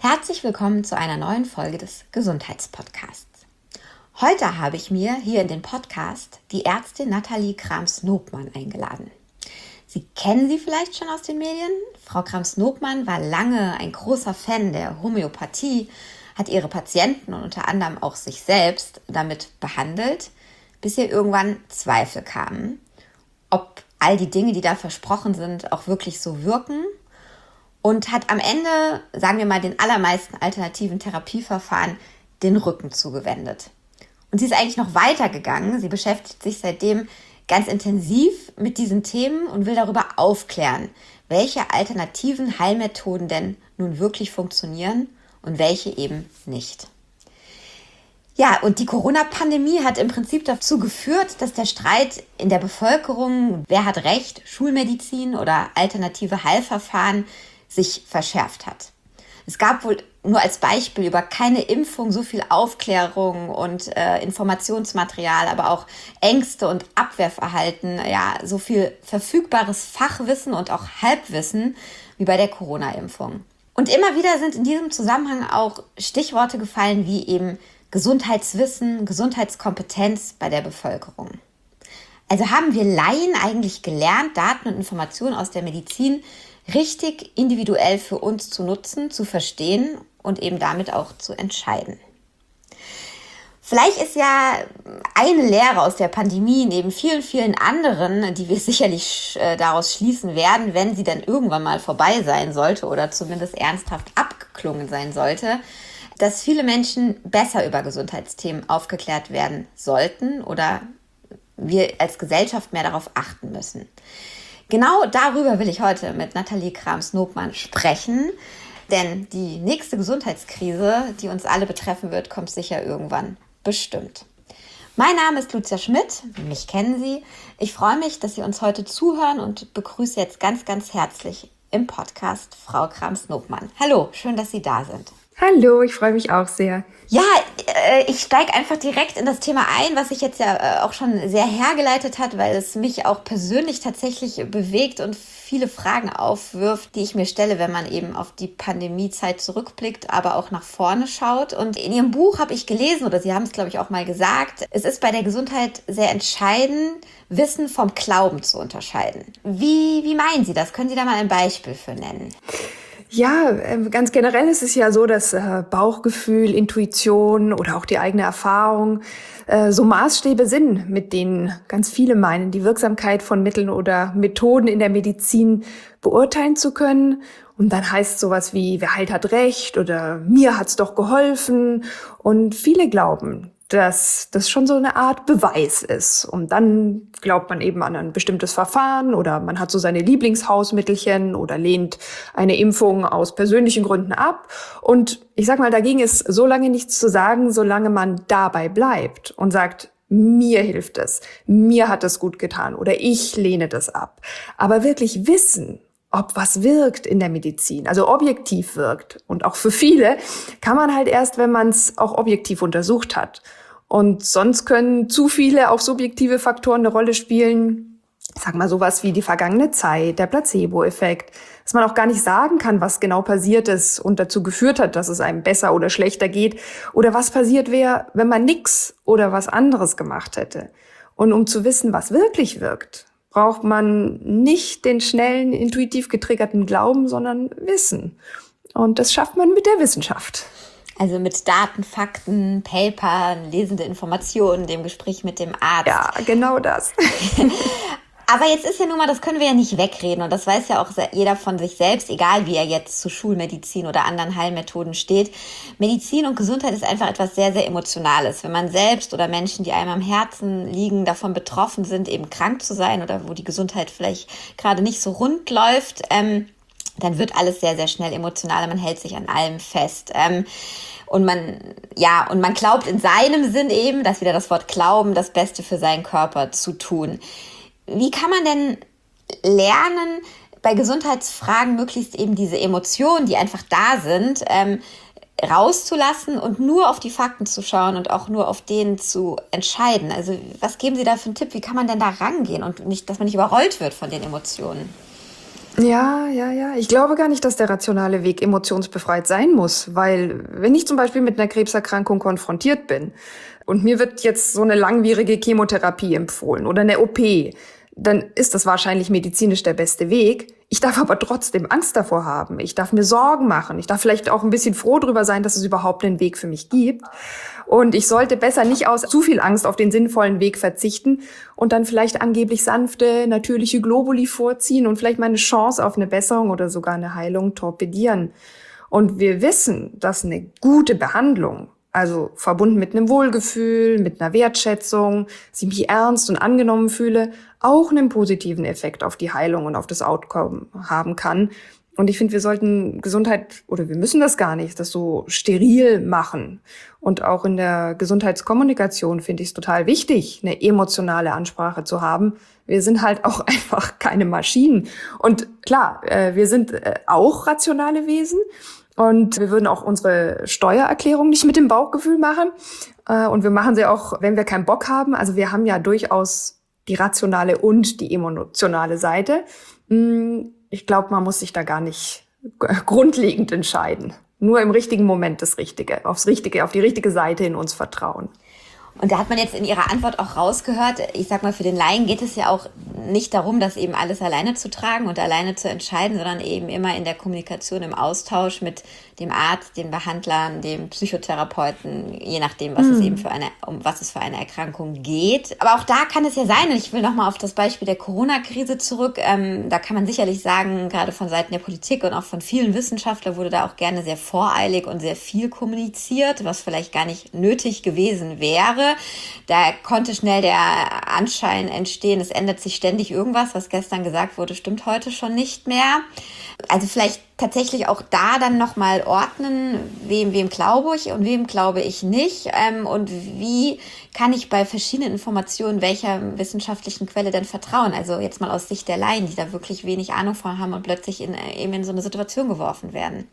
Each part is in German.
Herzlich willkommen zu einer neuen Folge des Gesundheitspodcasts. Heute habe ich mir hier in den Podcast die Ärztin Nathalie Krams-Nobmann eingeladen. Sie kennen sie vielleicht schon aus den Medien. Frau Krams-Nobmann war lange ein großer Fan der Homöopathie, hat ihre Patienten und unter anderem auch sich selbst damit behandelt, bis ihr irgendwann Zweifel kamen, ob all die Dinge, die da versprochen sind, auch wirklich so wirken. Und hat am Ende, sagen wir mal, den allermeisten alternativen Therapieverfahren den Rücken zugewendet. Und sie ist eigentlich noch weiter gegangen. Sie beschäftigt sich seitdem ganz intensiv mit diesen Themen und will darüber aufklären, welche alternativen Heilmethoden denn nun wirklich funktionieren und welche eben nicht. Ja, und die Corona-Pandemie hat im Prinzip dazu geführt, dass der Streit in der Bevölkerung, wer hat Recht, Schulmedizin oder alternative Heilverfahren, sich verschärft hat. Es gab wohl nur als Beispiel über keine Impfung so viel Aufklärung und Informationsmaterial, aber auch Ängste und Abwehrverhalten, ja, so viel verfügbares Fachwissen und auch Halbwissen wie bei der Corona-Impfung. Und immer wieder sind in diesem Zusammenhang auch Stichworte gefallen wie eben Gesundheitswissen, Gesundheitskompetenz bei der Bevölkerung. Also haben wir Laien eigentlich gelernt, Daten und Informationen aus der Medizin richtig individuell für uns zu nutzen, zu verstehen und eben damit auch zu entscheiden. Vielleicht ist ja eine Lehre aus der Pandemie neben vielen, vielen anderen, die wir sicherlich daraus schließen werden, wenn sie dann irgendwann mal vorbei sein sollte oder zumindest ernsthaft abgeklungen sein sollte, dass viele Menschen besser über Gesundheitsthemen aufgeklärt werden sollten oder wir als Gesellschaft mehr darauf achten müssen. Genau darüber will ich heute mit Nathalie Krams-Nobmann sprechen, denn die nächste Gesundheitskrise, die uns alle betreffen wird, kommt sicher irgendwann bestimmt. Mein Name ist Lucia Schmidt, mich kennen Sie. Ich freue mich, dass Sie uns heute zuhören und begrüße jetzt ganz, ganz herzlich im Podcast Frau Krams-Nobmann. Hallo, schön, dass Sie da sind. Hallo, ich freue mich auch sehr. Ja, ich steige einfach direkt in das Thema ein, was sich jetzt ja auch schon sehr hergeleitet hat, weil es mich auch persönlich tatsächlich bewegt und viele Fragen aufwirft, die ich mir stelle, wenn man eben auf die Pandemiezeit zurückblickt, aber auch nach vorne schaut. Und in Ihrem Buch habe ich gelesen, oder Sie haben es, glaube ich, auch mal gesagt, es ist bei der Gesundheit sehr entscheidend, Wissen vom Glauben zu unterscheiden. Wie meinen Sie das? Können Sie da mal ein Beispiel für nennen? Ja, ganz generell ist es ja so, dass Bauchgefühl, Intuition oder auch die eigene Erfahrung so Maßstäbe sind, mit denen ganz viele meinen, die Wirksamkeit von Mitteln oder Methoden in der Medizin beurteilen zu können. Und dann heißt sowas wie, wer heilt, hat recht oder mir hat's doch geholfen. Und viele glauben, dass das schon so eine Art Beweis ist. Und dann glaubt man eben an ein bestimmtes Verfahren oder man hat so seine Lieblingshausmittelchen oder lehnt eine Impfung aus persönlichen Gründen ab. Und ich sag mal, dagegen ist so lange nichts zu sagen, solange man dabei bleibt und sagt, mir hilft es, mir hat es gut getan oder ich lehne das ab. Aber wirklich wissen, ob was wirkt in der Medizin, also objektiv wirkt. Und auch für viele kann man halt erst, wenn man es auch objektiv untersucht hat. Und sonst können zu viele auch subjektive Faktoren eine Rolle spielen. Sag mal sowas wie die vergangene Zeit, der Placebo-Effekt, dass man auch gar nicht sagen kann, was genau passiert ist und dazu geführt hat, dass es einem besser oder schlechter geht. Oder was passiert wäre, wenn man nichts oder was anderes gemacht hätte. Und um zu wissen, was wirklich wirkt, braucht man nicht den schnellen, intuitiv getriggerten Glauben, sondern Wissen. Und das schafft man mit der Wissenschaft. Also mit Daten, Fakten, Paper, lesende Informationen, dem Gespräch mit dem Arzt. Ja, genau das. Aber jetzt ist ja nun mal, das können wir ja nicht wegreden und das weiß ja auch jeder von sich selbst, egal wie er jetzt zu Schulmedizin oder anderen Heilmethoden steht. Medizin und Gesundheit ist einfach etwas sehr, sehr Emotionales. Wenn man selbst oder Menschen, die einem am Herzen liegen, davon betroffen sind, eben krank zu sein oder wo die Gesundheit vielleicht gerade nicht so rund läuft, dann wird alles sehr, sehr schnell emotional, man hält sich an allem fest. Und man glaubt in seinem Sinn eben, das ist wieder das Wort Glauben, das Beste für seinen Körper zu tun. Wie kann man denn lernen, bei Gesundheitsfragen möglichst eben diese Emotionen, die einfach da sind, rauszulassen und nur auf die Fakten zu schauen und auch nur auf denen zu entscheiden? Also was geben Sie da für einen Tipp? Wie kann man denn da rangehen und nicht, dass man nicht überrollt wird von den Emotionen? Ja, ja, ja. Ich glaube gar nicht, dass der rationale Weg emotionsbefreit sein muss, weil wenn ich zum Beispiel mit einer Krebserkrankung konfrontiert bin und mir wird jetzt so eine langwierige Chemotherapie empfohlen oder eine OP, dann ist das wahrscheinlich medizinisch der beste Weg. Ich darf aber trotzdem Angst davor haben. Ich darf mir Sorgen machen. Ich darf vielleicht auch ein bisschen froh drüber sein, dass es überhaupt einen Weg für mich gibt. Und ich sollte besser nicht aus zu viel Angst auf den sinnvollen Weg verzichten und dann vielleicht angeblich sanfte, natürliche Globuli vorziehen und vielleicht meine Chance auf eine Besserung oder sogar eine Heilung torpedieren. Und wir wissen, dass eine gute Behandlung, also verbunden mit einem Wohlgefühl, mit einer Wertschätzung, dass ich mich ernst und angenommen fühle, auch einen positiven Effekt auf die Heilung und auf das Outcome haben kann. Und ich finde, wir sollten Gesundheit, oder wir müssen das gar nicht, das so steril machen. Und auch in der Gesundheitskommunikation finde ich es total wichtig, eine emotionale Ansprache zu haben. Wir sind halt auch einfach keine Maschinen. Und klar, wir sind auch rationale Wesen. Und wir würden auch unsere Steuererklärung nicht mit dem Bauchgefühl machen. Und wir machen sie auch, wenn wir keinen Bock haben. Also wir haben ja durchaus die rationale und die emotionale Seite. Ich glaube, man muss sich da gar nicht grundlegend entscheiden. Nur im richtigen Moment das Richtige, auf die richtige Seite in uns vertrauen. Und da hat man jetzt in Ihrer Antwort auch rausgehört, ich sag mal, für den Laien geht es ja auch nicht darum, das eben alles alleine zu tragen und alleine zu entscheiden, sondern eben immer in der Kommunikation, im Austausch mit dem Arzt, den Behandlern, dem Psychotherapeuten, je nachdem, was es eben um was es für eine Erkrankung geht. Aber auch da kann es ja sein, und ich will nochmal auf das Beispiel der Corona-Krise zurück, da kann man sicherlich sagen, gerade von Seiten der Politik und auch von vielen Wissenschaftlern wurde da auch gerne sehr voreilig und sehr viel kommuniziert, was vielleicht gar nicht nötig gewesen wäre. Da konnte schnell der Anschein entstehen, es ändert sich ständig irgendwas, was gestern gesagt wurde, stimmt heute schon nicht mehr. Also vielleicht tatsächlich auch da dann nochmal ordnen, wem glaube ich und wem glaube ich nicht, und wie kann ich bei verschiedenen Informationen welcher wissenschaftlichen Quelle denn vertrauen? Also jetzt mal aus Sicht der Laien, die da wirklich wenig Ahnung von haben und plötzlich eben in so eine Situation geworfen werden.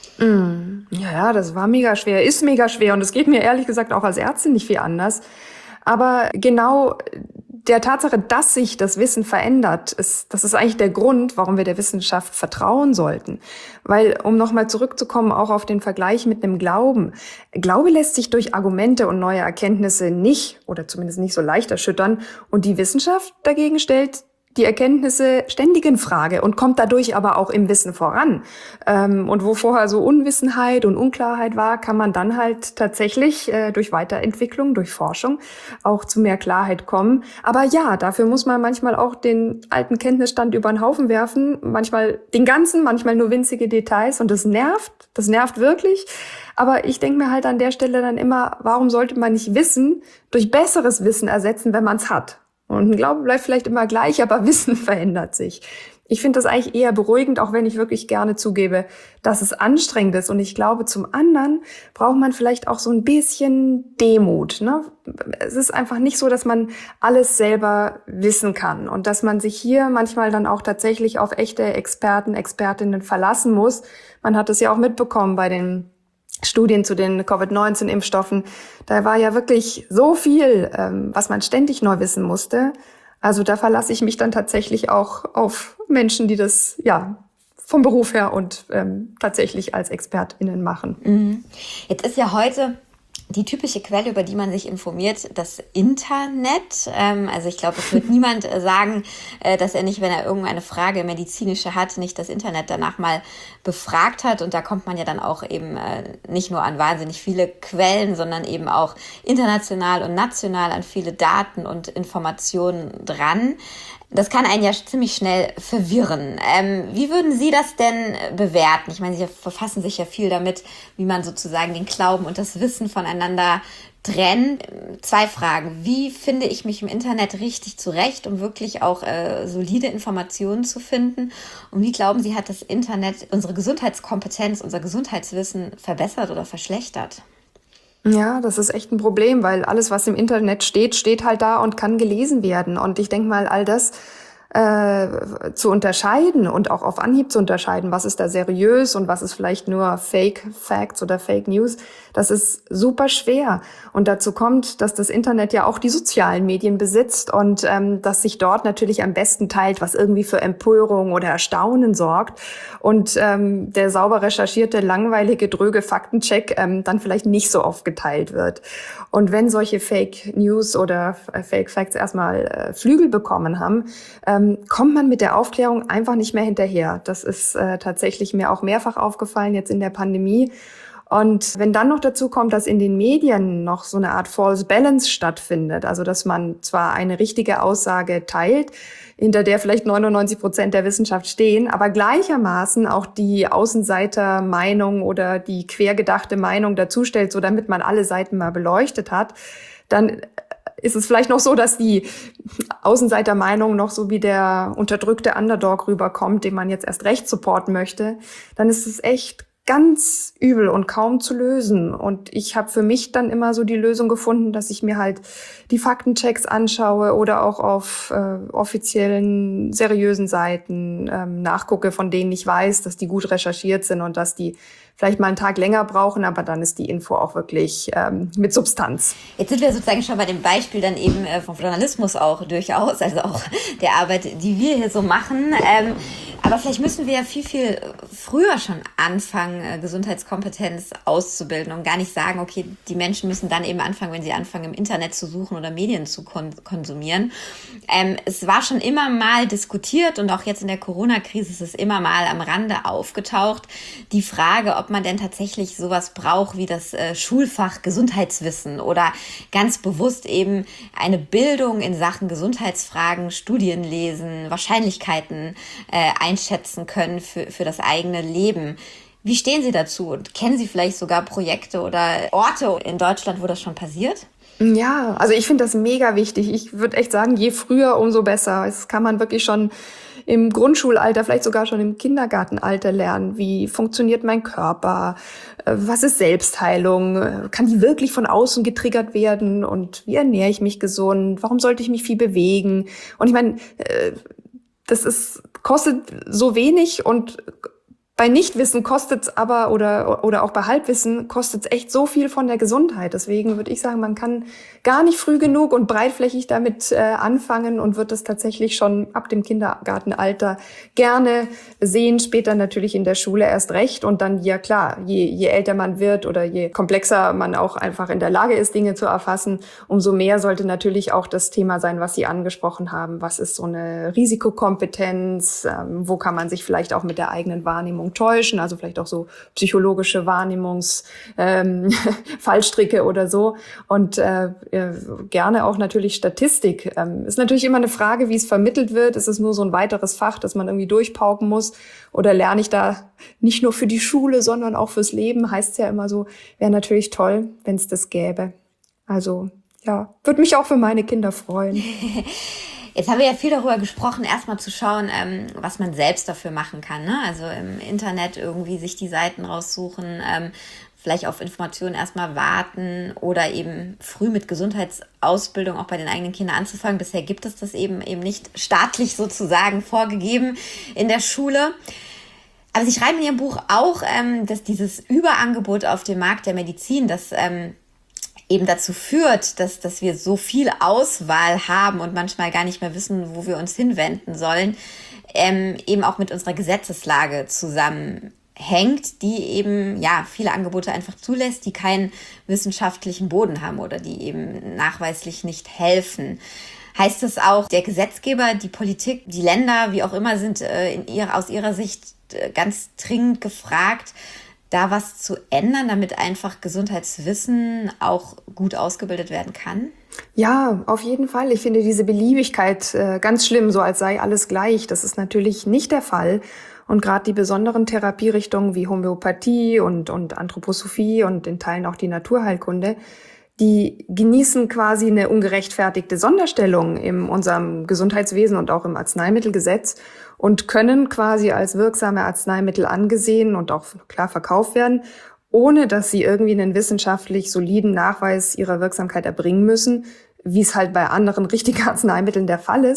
Ja, das war mega schwer, ist mega schwer und es geht mir ehrlich gesagt auch als Ärztin nicht viel anders. Aber genau der Tatsache, dass sich das Wissen verändert, das ist eigentlich der Grund, warum wir der Wissenschaft vertrauen sollten. Weil, um nochmal zurückzukommen, auch auf den Vergleich mit einem Glauben. Glaube lässt sich durch Argumente und neue Erkenntnisse nicht, oder zumindest nicht so leicht erschüttern. Und die Wissenschaft dagegen stellt die Erkenntnisse ständig in Frage und kommt dadurch aber auch im Wissen voran. Und wo vorher so Unwissenheit und Unklarheit war, kann man dann halt tatsächlich durch Weiterentwicklung, durch Forschung auch zu mehr Klarheit kommen. Aber ja, dafür muss man manchmal auch den alten Kenntnisstand über den Haufen werfen, manchmal den ganzen, manchmal nur winzige Details, und das nervt wirklich. Aber ich denke mir halt an der Stelle dann immer, warum sollte man nicht Wissen durch besseres Wissen ersetzen, wenn man es hat? Und ein Glaube bleibt vielleicht immer gleich, aber Wissen verändert sich. Ich finde das eigentlich eher beruhigend, auch wenn ich wirklich gerne zugebe, dass es anstrengend ist. Und ich glaube, zum anderen braucht man vielleicht auch so ein bisschen Demut, ne? Es ist einfach nicht so, dass man alles selber wissen kann und dass man sich hier manchmal dann auch tatsächlich auf echte Experten, Expertinnen verlassen muss. Man hat es ja auch mitbekommen bei den Studien zu den Covid-19-Impfstoffen. Da war ja wirklich so viel, was man ständig neu wissen musste. Also da verlasse ich mich dann tatsächlich auch auf Menschen, die das ja vom Beruf her und tatsächlich als ExpertInnen machen. Jetzt ist ja heute die typische Quelle, über die man sich informiert, das Internet. Also ich glaube, es wird niemand sagen, dass er nicht, wenn er irgendeine Frage medizinische hat, nicht das Internet danach mal befragt hat. Und da kommt man ja dann auch eben nicht nur an wahnsinnig viele Quellen, sondern eben auch international und national an viele Daten und Informationen dran. Das kann einen ja ziemlich schnell verwirren. Wie würden Sie das denn bewerten? Ich meine, Sie verfassen sich ja viel damit, wie man sozusagen den Glauben und das Wissen voneinander trennt. 2 Fragen. Wie finde ich mich im Internet richtig zurecht, um wirklich auch solide Informationen zu finden? Und wie glauben Sie, hat das Internet unsere Gesundheitskompetenz, unser Gesundheitswissen verbessert oder verschlechtert? Ja, das ist echt ein Problem, weil alles, was im Internet steht, steht halt da und kann gelesen werden. Und ich denke mal, all das zu unterscheiden und auch auf Anhieb zu unterscheiden, was ist da seriös und was ist vielleicht nur Fake Facts oder Fake News, das ist super schwer. Und dazu kommt, dass das Internet ja auch die sozialen Medien besitzt und dass sich dort natürlich am besten teilt, was irgendwie für Empörung oder Erstaunen sorgt und der sauber recherchierte, langweilige, dröge Faktencheck dann vielleicht nicht so oft geteilt wird. Und wenn solche Fake News oder Fake Facts erstmal Flügel bekommen haben, kommt man mit der Aufklärung einfach nicht mehr hinterher. Das ist tatsächlich mir auch mehrfach aufgefallen jetzt in der Pandemie. Und wenn dann noch dazu kommt, dass in den Medien noch so eine Art False Balance stattfindet, also dass man zwar eine richtige Aussage teilt, hinter der vielleicht 99% der Wissenschaft stehen, aber gleichermaßen auch die Außenseitermeinung oder die quergedachte Meinung dazustellt, so damit man alle Seiten mal beleuchtet hat, dann ist es vielleicht noch so, dass die Außenseitermeinung noch so wie der unterdrückte Underdog rüberkommt, den man jetzt erst recht supporten möchte, dann ist es echt ganz übel und kaum zu lösen. Und ich habe für mich dann immer so die Lösung gefunden, dass ich mir halt die Faktenchecks anschaue oder auch auf offiziellen, seriösen Seiten nachgucke, von denen ich weiß, dass die gut recherchiert sind und dass die vielleicht mal einen Tag länger brauchen, aber dann ist die Info auch wirklich mit Substanz. Jetzt sind wir sozusagen schon bei dem Beispiel dann eben vom Journalismus auch durchaus, also auch der Arbeit, die wir hier so machen. Aber vielleicht müssen wir ja viel, viel früher schon anfangen, Gesundheitskompetenz auszubilden und gar nicht sagen, okay, die Menschen müssen dann eben anfangen, wenn sie anfangen, im Internet zu suchen oder Medien zu konsumieren. Es war schon immer mal diskutiert und auch jetzt in der Corona-Krise ist es immer mal am Rande aufgetaucht, die Frage, ob man denn tatsächlich sowas braucht wie das Schulfach Gesundheitswissen oder ganz bewusst eben eine Bildung in Sachen Gesundheitsfragen, Studien lesen, Wahrscheinlichkeiten einschätzen können für das eigene Leben. Wie stehen Sie dazu? Und kennen Sie vielleicht sogar Projekte oder Orte in Deutschland, wo das schon passiert? Ja, also ich finde das mega wichtig. Ich würde echt sagen, je früher, umso besser. Das kann man wirklich schon im Grundschulalter, vielleicht sogar schon im Kindergartenalter lernen. Wie funktioniert mein Körper? Was ist Selbstheilung? Kann die wirklich von außen getriggert werden? Und wie ernähre ich mich gesund? Warum sollte ich mich viel bewegen? Und ich meine, kostet so wenig und bei Nichtwissen kostet es aber, oder auch bei Halbwissen kostet es echt so viel von der Gesundheit. Deswegen würde ich sagen, man kann gar nicht früh genug und breitflächig damit anfangen und wird es tatsächlich schon ab dem Kindergartenalter gerne sehen, später natürlich in der Schule erst recht. Und dann, ja klar, je älter man wird oder je komplexer man auch einfach in der Lage ist, Dinge zu erfassen, umso mehr sollte natürlich auch das Thema sein, was Sie angesprochen haben. Was ist so eine Risikokompetenz? Wo kann man sich vielleicht auch mit der eigenen Wahrnehmung täuschen, also vielleicht auch so psychologische Fallstricke oder so und gerne auch natürlich Statistik. Ist natürlich immer eine Frage, wie es vermittelt wird. Ist es nur so ein weiteres Fach, das man irgendwie durchpauken muss oder lerne ich da nicht nur für die Schule, sondern auch fürs Leben, heißt es ja immer so, wäre natürlich toll, wenn es das gäbe. Also ja, würde mich auch für meine Kinder freuen. Jetzt haben wir ja viel darüber gesprochen, erstmal zu schauen, was man selbst dafür machen kann, ne? Also im Internet irgendwie sich die Seiten raussuchen, vielleicht auf Informationen erstmal warten oder eben früh mit Gesundheitsausbildung auch bei den eigenen Kindern anzufangen. Bisher gibt es das eben nicht staatlich sozusagen vorgegeben in der Schule. Aber Sie schreiben in Ihrem Buch auch, dass dieses Überangebot auf dem Markt der Medizin, das eben dazu führt, dass wir so viel Auswahl haben und manchmal gar nicht mehr wissen, wo wir uns hinwenden sollen, eben auch mit unserer Gesetzeslage zusammenhängt, die eben ja viele Angebote einfach zulässt, die keinen wissenschaftlichen Boden haben oder die eben nachweislich nicht helfen. Heißt das auch, der Gesetzgeber, die Politik, die Länder, wie auch immer, sind aus ihrer Sicht ganz dringend gefragt, da was zu ändern, damit einfach Gesundheitswissen auch gut ausgebildet werden kann? Ja, auf jeden Fall. Ich finde diese Beliebigkeit ganz schlimm, so als sei alles gleich. Das ist natürlich nicht der Fall. Und gerade die besonderen Therapierichtungen wie Homöopathie und Anthroposophie und in Teilen auch die Naturheilkunde, die genießen quasi eine ungerechtfertigte Sonderstellung in unserem Gesundheitswesen und auch im Arzneimittelgesetz und können quasi als wirksame Arzneimittel angesehen und auch klar verkauft werden, ohne dass sie irgendwie einen wissenschaftlich soliden Nachweis ihrer Wirksamkeit erbringen müssen, wie es halt bei anderen richtigen Arzneimitteln der Fall ist.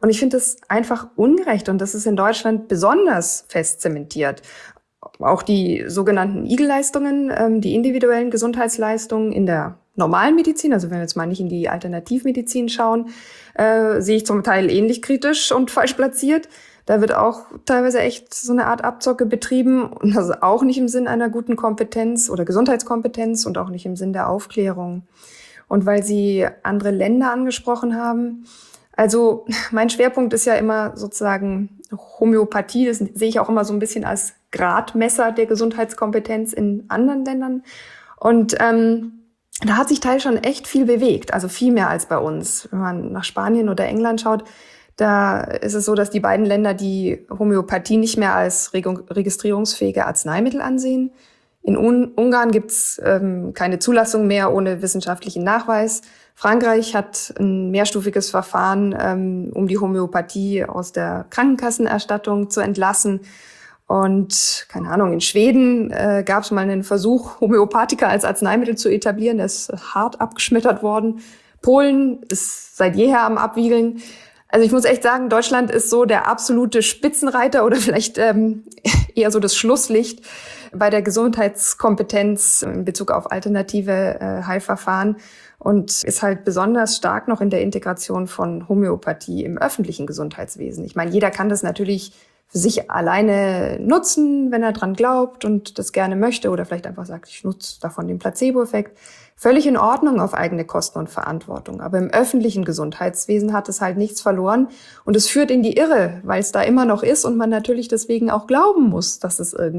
Und ich finde das einfach ungerecht und das ist in Deutschland besonders fest zementiert. Auch die sogenannten IGEL-Leistungen, die individuellen Gesundheitsleistungen in der normalen Medizin, also wenn wir jetzt mal nicht in die Alternativmedizin schauen, sehe ich zum Teil ähnlich kritisch und falsch platziert. Da wird auch teilweise echt so eine Art Abzocke betrieben und das ist auch nicht im Sinn einer guten Kompetenz oder Gesundheitskompetenz und auch nicht im Sinn der Aufklärung. Und weil Sie andere Länder angesprochen haben, also mein Schwerpunkt ist ja immer sozusagen Homöopathie, das sehe ich auch immer so ein bisschen als Gradmesser der Gesundheitskompetenz in anderen Ländern. Und da hat sich teils schon echt viel bewegt, also viel mehr als bei uns. Wenn man nach Spanien oder England schaut, da ist es so, dass die beiden Länder die Homöopathie nicht mehr als registrierungsfähige Arzneimittel ansehen. In Ungarn gibt's keine Zulassung mehr ohne wissenschaftlichen Nachweis. Frankreich hat ein mehrstufiges Verfahren, um die Homöopathie aus der Krankenkassenerstattung zu entlassen. Und keine Ahnung, in Schweden gab es mal einen Versuch, Homöopathika als Arzneimittel zu etablieren. Der ist hart abgeschmettert worden. Polen ist seit jeher am Abwiegeln. Also ich muss echt sagen, Deutschland ist so der absolute Spitzenreiter oder vielleicht eher so das Schlusslicht bei der Gesundheitskompetenz in Bezug auf alternative Heilverfahren und ist halt besonders stark noch in der Integration von Homöopathie im öffentlichen Gesundheitswesen. Ich meine, jeder kann das natürlich für sich alleine nutzen, wenn er dran glaubt und das gerne möchte oder vielleicht einfach sagt, ich nutze davon den Placebo-Effekt. Völlig in Ordnung auf eigene Kosten und Verantwortung. Aber im öffentlichen Gesundheitswesen hat es halt nichts verloren und es führt in die Irre, weil es da immer noch ist und man natürlich deswegen auch glauben muss, dass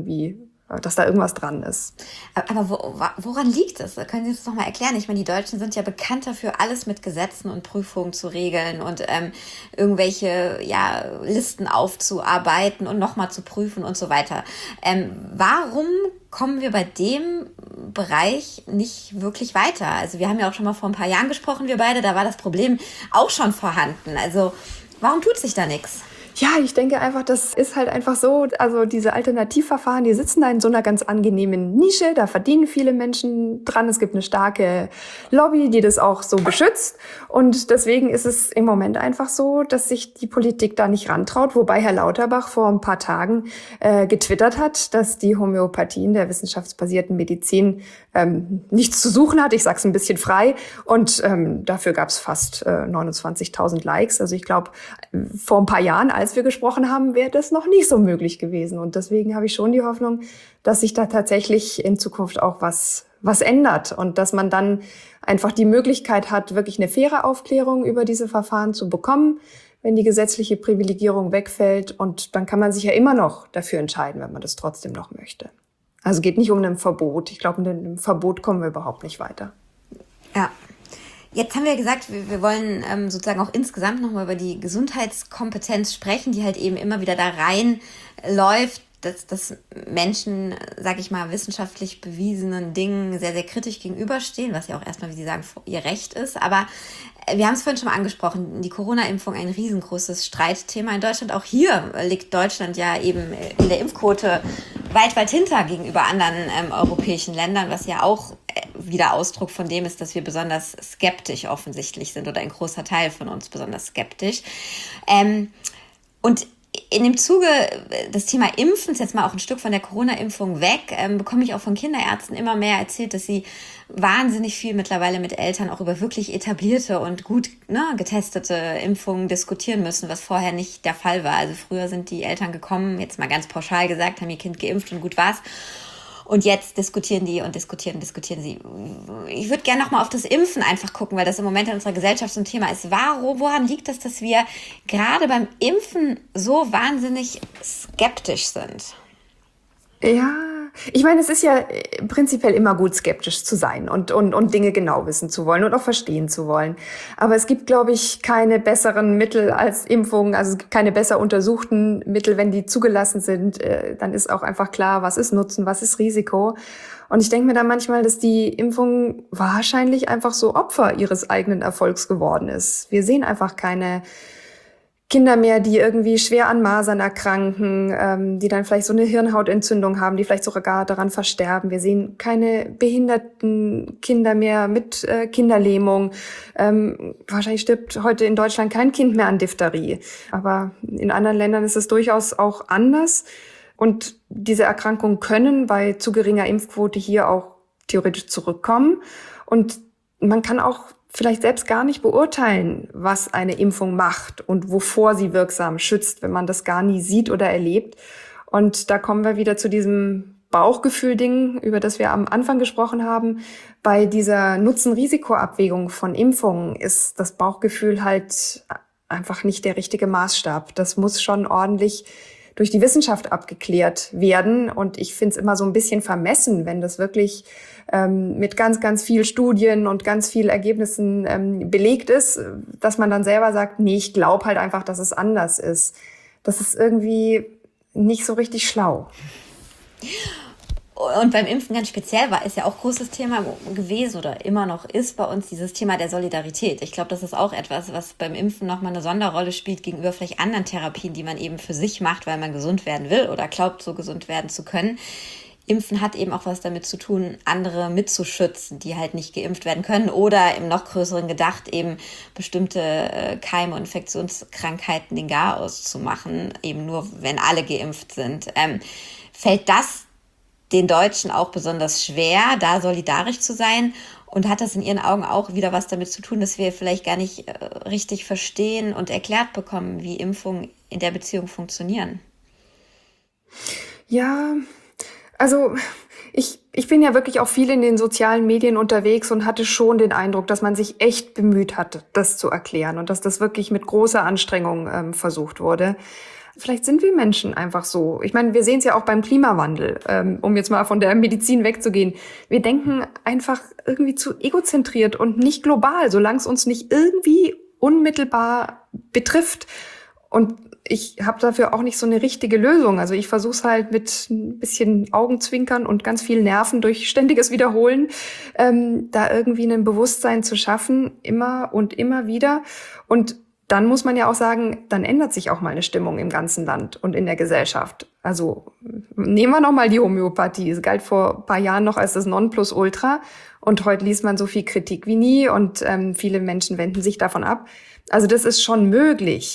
da irgendwas dran ist. Aber woran liegt es? Können Sie das noch mal erklären? Ich meine, die Deutschen sind ja bekannt dafür, alles mit Gesetzen und Prüfungen zu regeln und irgendwelche Listen aufzuarbeiten und nochmal zu prüfen und so weiter. Warum kommen wir bei dem Bereich nicht wirklich weiter? Also wir haben ja auch schon mal vor ein paar Jahren gesprochen, wir beide, da war das Problem auch schon vorhanden. Also warum tut sich da nichts? Ja, ich denke einfach, das ist halt einfach so, also diese Alternativverfahren, die sitzen da in so einer ganz angenehmen Nische, da verdienen viele Menschen dran, es gibt eine starke Lobby, die das auch so beschützt und deswegen ist es im Moment einfach so, dass sich die Politik da nicht rantraut, wobei Herr Lauterbach vor ein paar Tagen getwittert hat, dass die Homöopathie in der wissenschaftsbasierten Medizin nichts zu suchen hat, ich sag's ein bisschen frei und dafür gab's fast 29.000 Likes, also ich glaube, vor ein paar Jahren, als wir gesprochen haben, wäre das noch nicht so möglich gewesen. Und deswegen habe ich schon die Hoffnung, dass sich da tatsächlich in Zukunft auch was ändert und dass man dann einfach die Möglichkeit hat, wirklich eine faire Aufklärung über diese Verfahren zu bekommen, wenn die gesetzliche Privilegierung wegfällt. Und dann kann man sich ja immer noch dafür entscheiden, wenn man das trotzdem noch möchte. Also es geht nicht um ein Verbot. Ich glaube, mit einem Verbot kommen wir überhaupt nicht weiter. Ja. Jetzt haben wir gesagt, wir wollen sozusagen auch insgesamt nochmal über die Gesundheitskompetenz sprechen, die halt eben immer wieder da reinläuft, dass Menschen, sage ich mal, wissenschaftlich bewiesenen Dingen sehr, sehr kritisch gegenüberstehen, was ja auch erstmal, wie Sie sagen, ihr Recht ist. Aber wir haben es vorhin schon mal angesprochen, die Corona-Impfung ein riesengroßes Streitthema in Deutschland. Auch hier liegt Deutschland ja eben in der Impfquote weit hinter gegenüber anderen europäischen Ländern, was ja auch wieder Ausdruck von dem ist, dass wir besonders skeptisch offensichtlich sind oder ein großer Teil von uns besonders skeptisch. Und in dem Zuge des Thema Impfens, jetzt mal auch ein Stück von der Corona-Impfung weg, bekomme ich auch von Kinderärzten immer mehr erzählt, dass sie wahnsinnig viel mittlerweile mit Eltern auch über wirklich etablierte und gut getestete Impfungen diskutieren müssen, was vorher nicht der Fall war. Also früher sind die Eltern gekommen, jetzt mal ganz pauschal gesagt, haben ihr Kind geimpft und gut war's. Und jetzt diskutieren sie. Ich würde gerne nochmal auf das Impfen einfach gucken, weil das im Moment in unserer Gesellschaft so ein Thema ist. Woran liegt das, dass wir gerade beim Impfen so wahnsinnig skeptisch sind? Ja, ich meine, es ist ja prinzipiell immer gut, skeptisch zu sein und Dinge genau wissen zu wollen und auch verstehen zu wollen. Aber es gibt, glaube ich, keine besseren Mittel als Impfungen. Also es gibt keine besser untersuchten Mittel, wenn die zugelassen sind. Dann ist auch einfach klar, was ist Nutzen, was ist Risiko. Und ich denke mir dann manchmal, dass die Impfung wahrscheinlich einfach so Opfer ihres eigenen Erfolgs geworden ist. Wir sehen einfach keine Kinder mehr, die irgendwie schwer an Masern erkranken, die dann vielleicht so eine Hirnhautentzündung haben, die vielleicht sogar daran versterben. Wir sehen keine behinderten Kinder mehr mit Kinderlähmung. Wahrscheinlich stirbt heute in Deutschland kein Kind mehr an Diphtherie. Aber in anderen Ländern ist es durchaus auch anders. Und diese Erkrankungen können bei zu geringer Impfquote hier auch theoretisch zurückkommen. Und man kann auch vielleicht selbst gar nicht beurteilen, was eine Impfung macht und wovor sie wirksam schützt, wenn man das gar nie sieht oder erlebt. Und da kommen wir wieder zu diesem Bauchgefühl-Ding, über das wir am Anfang gesprochen haben. Bei dieser Nutzen-Risiko-Abwägung von Impfungen ist das Bauchgefühl halt einfach nicht der richtige Maßstab. Das muss schon ordentlich durch die Wissenschaft abgeklärt werden. Und ich finde es immer so ein bisschen vermessen, wenn das wirklich mit ganz, ganz viel Studien und ganz viel Ergebnissen belegt ist, dass man dann selber sagt, nee, ich glaube halt einfach, dass es anders ist. Das ist irgendwie nicht so richtig schlau. Und beim Impfen ganz speziell ist ja auch großes Thema gewesen oder immer noch ist bei uns dieses Thema der Solidarität. Ich glaube, das ist auch etwas, was beim Impfen nochmal eine Sonderrolle spielt gegenüber vielleicht anderen Therapien, die man eben für sich macht, weil man gesund werden will oder glaubt, so gesund werden zu können. Impfen hat eben auch was damit zu tun, andere mitzuschützen, die halt nicht geimpft werden können oder im noch größeren gedacht eben bestimmte Keime und Infektionskrankheiten den Garaus zu machen, eben nur wenn alle geimpft sind. Fällt das den Deutschen auch besonders schwer, da solidarisch zu sein? Und hat das in Ihren Augen auch wieder was damit zu tun, dass wir vielleicht gar nicht richtig verstehen und erklärt bekommen, wie Impfungen in der Beziehung funktionieren? Ja, also ich bin ja wirklich auch viel in den sozialen Medien unterwegs und hatte schon den Eindruck, dass man sich echt bemüht hat, das zu erklären und dass das wirklich mit großer Anstrengung versucht wurde. Vielleicht sind wir Menschen einfach so. Ich meine, wir sehen es ja auch beim Klimawandel, um jetzt mal von der Medizin wegzugehen. Wir denken einfach irgendwie zu egozentriert und nicht global, solange es uns nicht irgendwie unmittelbar betrifft. Und ich habe dafür auch nicht so eine richtige Lösung. Also ich versuche es halt mit ein bisschen Augenzwinkern und ganz viel Nerven durch ständiges Wiederholen, da irgendwie ein Bewusstsein zu schaffen, immer und immer wieder. Und dann muss man ja auch sagen, dann ändert sich auch mal eine Stimmung im ganzen Land und in der Gesellschaft. Also nehmen wir noch mal die Homöopathie. Es galt vor ein paar Jahren noch als das Nonplusultra und heute liest man so viel Kritik wie nie und viele Menschen wenden sich davon ab. Also das ist schon möglich.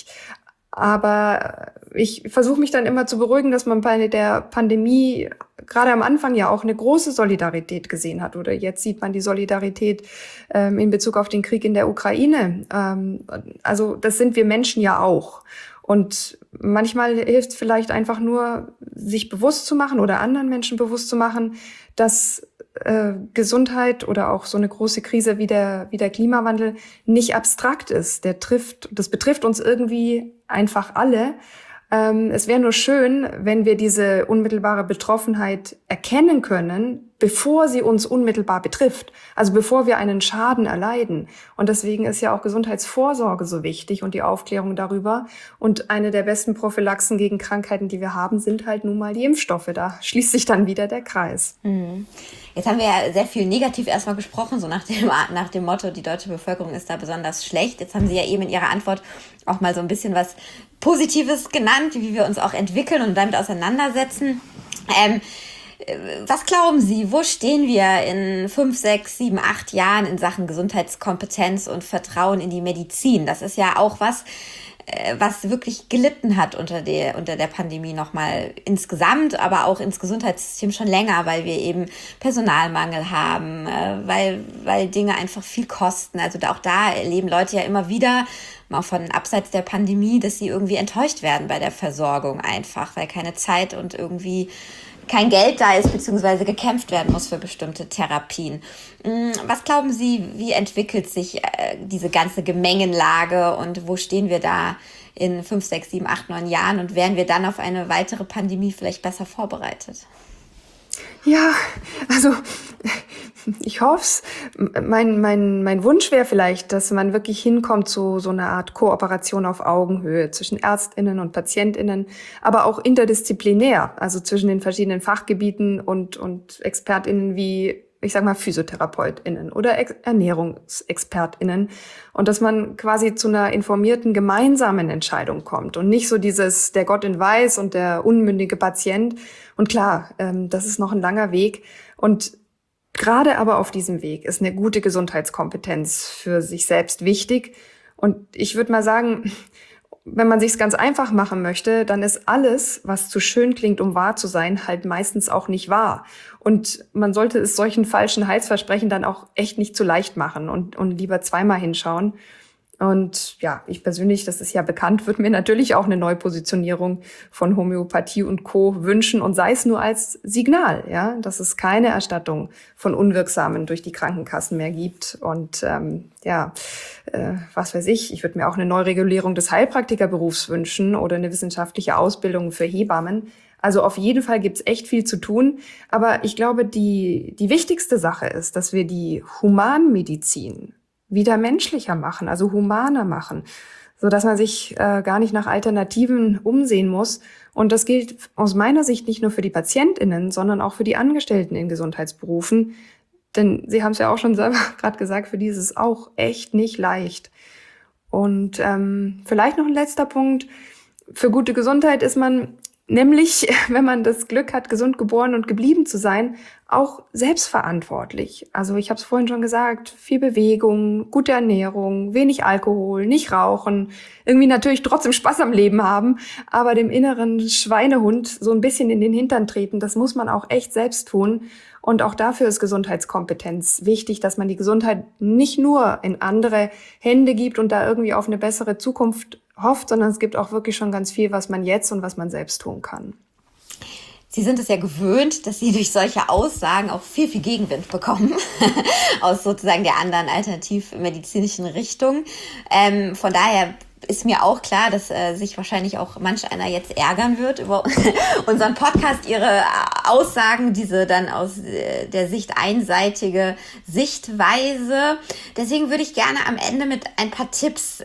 Aber ich versuche mich dann immer zu beruhigen, dass man bei der Pandemie gerade am Anfang ja auch eine große Solidarität gesehen hat. Oder jetzt sieht man die Solidarität in Bezug auf den Krieg in der Ukraine. Also das sind wir Menschen ja auch. Und manchmal hilft es vielleicht einfach nur, sich bewusst zu machen oder anderen Menschen bewusst zu machen, dass Gesundheit oder auch so eine große Krise wie der Klimawandel nicht abstrakt ist. Das betrifft uns irgendwie einfach alle. Es wäre nur schön, wenn wir diese unmittelbare Betroffenheit erkennen können, bevor sie uns unmittelbar betrifft. Also bevor wir einen Schaden erleiden. Und deswegen ist ja auch Gesundheitsvorsorge so wichtig und die Aufklärung darüber. Und eine der besten Prophylaxen gegen Krankheiten, die wir haben, sind halt nun mal die Impfstoffe. Da schließt sich dann wieder der Kreis. Jetzt haben wir ja sehr viel negativ erstmal gesprochen, so nach dem Motto, die deutsche Bevölkerung ist da besonders schlecht. Jetzt haben Sie ja eben in Ihrer Antwort auch mal so ein bisschen was Positives genannt, wie wir uns auch entwickeln und damit auseinandersetzen. Was glauben Sie, wo stehen wir in 5, 6, 7, 8 Jahren in Sachen Gesundheitskompetenz und Vertrauen in die Medizin? Das ist ja auch was wirklich gelitten hat unter der Pandemie nochmal insgesamt, aber auch ins Gesundheitssystem schon länger, weil wir eben Personalmangel haben, weil Dinge einfach viel kosten. Also auch da erleben Leute ja immer wieder, mal von abseits der Pandemie, dass sie irgendwie enttäuscht werden bei der Versorgung einfach, weil keine Zeit und irgendwie kein Geld da ist, beziehungsweise gekämpft werden muss für bestimmte Therapien. Was glauben Sie, wie entwickelt sich diese ganze Gemengenlage und wo stehen wir da in 5, 6, 7, 8, 9 Jahren und wären wir dann auf eine weitere Pandemie vielleicht besser vorbereitet? Ja, also ich hoff's. Mein Wunsch wäre vielleicht, dass man wirklich hinkommt zu so einer Art Kooperation auf Augenhöhe zwischen ÄrztInnen und PatientInnen, aber auch interdisziplinär, also zwischen den verschiedenen Fachgebieten und ExpertInnen wie ich sag mal, PhysiotherapeutInnen oder ErnährungsexpertInnen und dass man quasi zu einer informierten gemeinsamen Entscheidung kommt und nicht so dieses der Gott in Weiß und der unmündige Patient. Und klar, das ist noch ein langer Weg und gerade aber auf diesem Weg ist eine gute Gesundheitskompetenz für sich selbst wichtig. Und ich würde mal sagen, wenn man sich's ganz einfach machen möchte, dann ist alles, was zu schön klingt, um wahr zu sein, halt meistens auch nicht wahr. Und man sollte es solchen falschen Heilsversprechen dann auch echt nicht zu leicht machen und lieber zweimal hinschauen. Und ja, ich persönlich, das ist ja bekannt, würde mir natürlich auch eine Neupositionierung von Homöopathie und Co. wünschen und sei es nur als Signal, ja, dass es keine Erstattung von Unwirksamen durch die Krankenkassen mehr gibt. Und was weiß ich würde mir auch eine Neuregulierung des Heilpraktikerberufs wünschen oder eine wissenschaftliche Ausbildung für Hebammen. Also auf jeden Fall gibt's echt viel zu tun. Aber ich glaube, die wichtigste Sache ist, dass wir die Humanmedizin wieder menschlicher machen, also humaner machen, so dass man sich gar nicht nach Alternativen umsehen muss. Und das gilt aus meiner Sicht nicht nur für die PatientInnen, sondern auch für die Angestellten in Gesundheitsberufen. Denn Sie haben es ja auch schon selber gerade gesagt, für die ist es auch echt nicht leicht. Und vielleicht noch ein letzter Punkt. Für gute Gesundheit ist man nämlich, wenn man das Glück hat, gesund geboren und geblieben zu sein, auch selbstverantwortlich. Also ich habe es vorhin schon gesagt, viel Bewegung, gute Ernährung, wenig Alkohol, nicht rauchen, irgendwie natürlich trotzdem Spaß am Leben haben, aber dem inneren Schweinehund so ein bisschen in den Hintern treten, das muss man auch echt selbst tun. Und auch dafür ist Gesundheitskompetenz wichtig, dass man die Gesundheit nicht nur in andere Hände gibt und da irgendwie auf eine bessere Zukunft hofft, sondern es gibt auch wirklich schon ganz viel, was man jetzt und was man selbst tun kann. Sie sind es ja gewöhnt, dass Sie durch solche Aussagen auch viel Gegenwind bekommen aus sozusagen der anderen alternativmedizinischen Richtung. Von daher ist mir auch klar, dass sich wahrscheinlich auch manch einer jetzt ärgern wird über unseren Podcast, ihre Aussagen, diese dann aus der Sicht einseitige Sichtweise. Deswegen würde ich gerne am Ende mit ein paar Tipps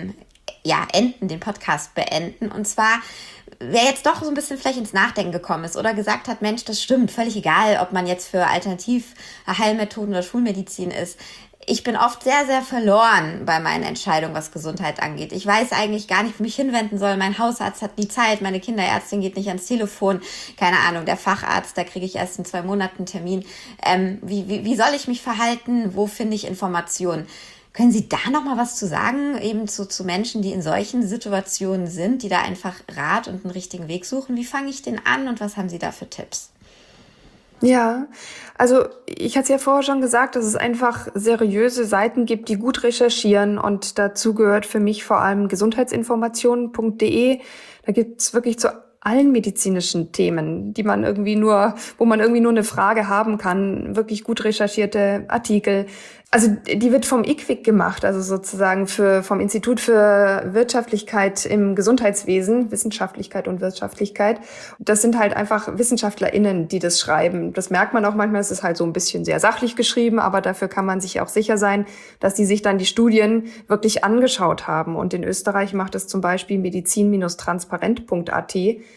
den Podcast beenden. Und zwar, wer jetzt doch so ein bisschen vielleicht ins Nachdenken gekommen ist oder gesagt hat, Mensch, das stimmt, völlig egal, ob man jetzt für Alternativheilmethoden oder Schulmedizin ist. Ich bin oft sehr, sehr verloren bei meinen Entscheidungen, was Gesundheit angeht. Ich weiß eigentlich gar nicht, wo ich mich hinwenden soll. Mein Hausarzt hat nie Zeit, meine Kinderärztin geht nicht ans Telefon. Keine Ahnung, der Facharzt, da kriege ich erst in 2 Monaten einen Termin. Wie soll ich mich verhalten? Wo finde ich Informationen? Können Sie da noch mal was zu sagen, eben zu Menschen, die in solchen Situationen sind, die da einfach Rat und einen richtigen Weg suchen? Wie fange ich den an und was haben Sie da für Tipps? Ja, also ich hatte es ja vorher schon gesagt, dass es einfach seriöse Seiten gibt, die gut recherchieren und dazu gehört für mich vor allem gesundheitsinformationen.de. Da gibt's wirklich zu allen medizinischen Themen, wo man irgendwie nur eine Frage haben kann, wirklich gut recherchierte Artikel. Also die wird vom IQWiG gemacht, also sozusagen vom Institut für Wirtschaftlichkeit im Gesundheitswesen, Wissenschaftlichkeit und Wirtschaftlichkeit. Das sind halt einfach WissenschaftlerInnen, die das schreiben. Das merkt man auch manchmal, es ist halt so ein bisschen sehr sachlich geschrieben, aber dafür kann man sich auch sicher sein, dass die sich dann die Studien wirklich angeschaut haben. Und in Österreich macht es zum Beispiel medizin-transparent.at.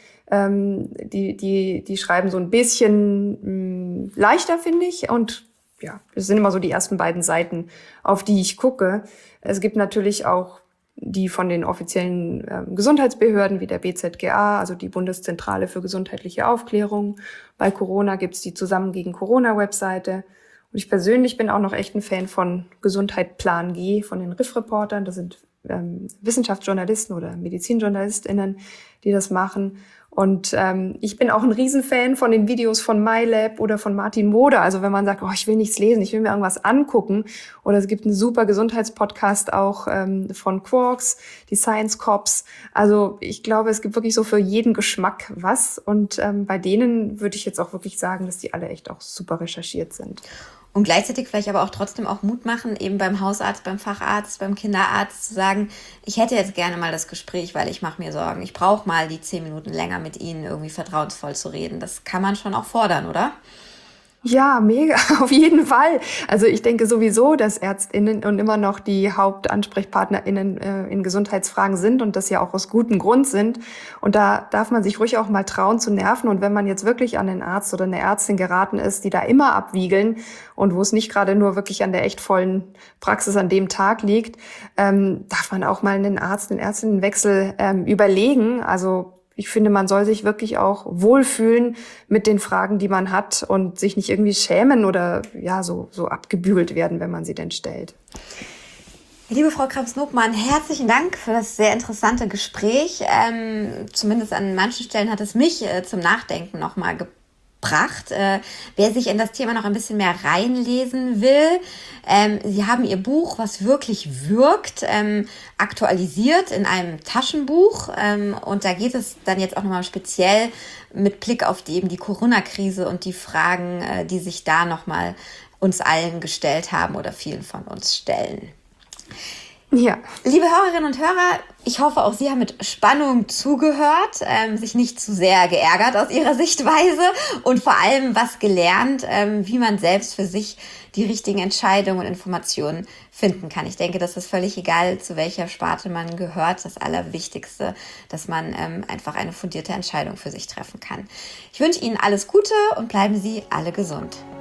Die schreiben so ein bisschen leichter, finde ich, und ja, das sind immer so die ersten beiden Seiten, auf die ich gucke. Es gibt natürlich auch die von den offiziellen Gesundheitsbehörden wie der BZGA, also die Bundeszentrale für gesundheitliche Aufklärung. Bei Corona gibt's die Zusammen gegen Corona-Webseite. Und ich persönlich bin auch noch echt ein Fan von Gesundheit Plan G, von den RIF-Reportern. Das sind Wissenschaftsjournalisten oder MedizinjournalistInnen, die das machen. Und ich bin auch ein Riesenfan von den Videos von MyLab oder von Martin Moder. Also wenn man sagt, ich will nichts lesen, ich will mir irgendwas angucken. Oder es gibt einen super Gesundheitspodcast auch von Quarks, die Science Cops. Also ich glaube, es gibt wirklich so für jeden Geschmack was. Und bei denen würde ich jetzt auch wirklich sagen, dass die alle echt auch super recherchiert sind. Und gleichzeitig vielleicht aber auch trotzdem auch Mut machen, eben beim Hausarzt, beim Facharzt, beim Kinderarzt zu sagen, ich hätte jetzt gerne mal das Gespräch, weil ich mache mir Sorgen. Ich brauche mal die 10 Minuten länger mit Ihnen irgendwie vertrauensvoll zu reden. Das kann man schon auch fordern, oder? Ja, mega, auf jeden Fall. Also ich denke sowieso, dass ÄrztInnen und immer noch die HauptansprechpartnerInnen in Gesundheitsfragen sind und das ja auch aus gutem Grund sind. Und da darf man sich ruhig auch mal trauen zu nerven. Und wenn man jetzt wirklich an den Arzt oder eine Ärztin geraten ist, die da immer abwiegeln und wo es nicht gerade nur wirklich an der echt vollen Praxis an dem Tag liegt, darf man auch mal einen Ärztinnenwechsel überlegen. Also ich finde, man soll sich wirklich auch wohlfühlen mit den Fragen, die man hat und sich nicht irgendwie schämen oder ja so abgebügelt werden, wenn man sie denn stellt. Liebe Frau Krams-Nopmann, herzlichen Dank für das sehr interessante Gespräch. Zumindest an manchen Stellen hat es mich zum Nachdenken nochmal gebracht. Wer sich in das Thema noch ein bisschen mehr reinlesen will, Sie haben Ihr Buch, was wirklich wirkt, aktualisiert in einem Taschenbuch. Und da geht es dann jetzt auch nochmal speziell mit Blick auf die Corona-Krise und die Fragen, die sich da nochmal uns allen gestellt haben oder vielen von uns stellen. Ja. Liebe Hörerinnen und Hörer, ich hoffe, auch Sie haben mit Spannung zugehört, sich nicht zu sehr geärgert aus Ihrer Sichtweise und vor allem was gelernt, wie man selbst für sich die richtigen Entscheidungen und Informationen finden kann. Ich denke, das ist völlig egal, zu welcher Sparte man gehört. Das Allerwichtigste, dass man einfach eine fundierte Entscheidung für sich treffen kann. Ich wünsche Ihnen alles Gute und bleiben Sie alle gesund.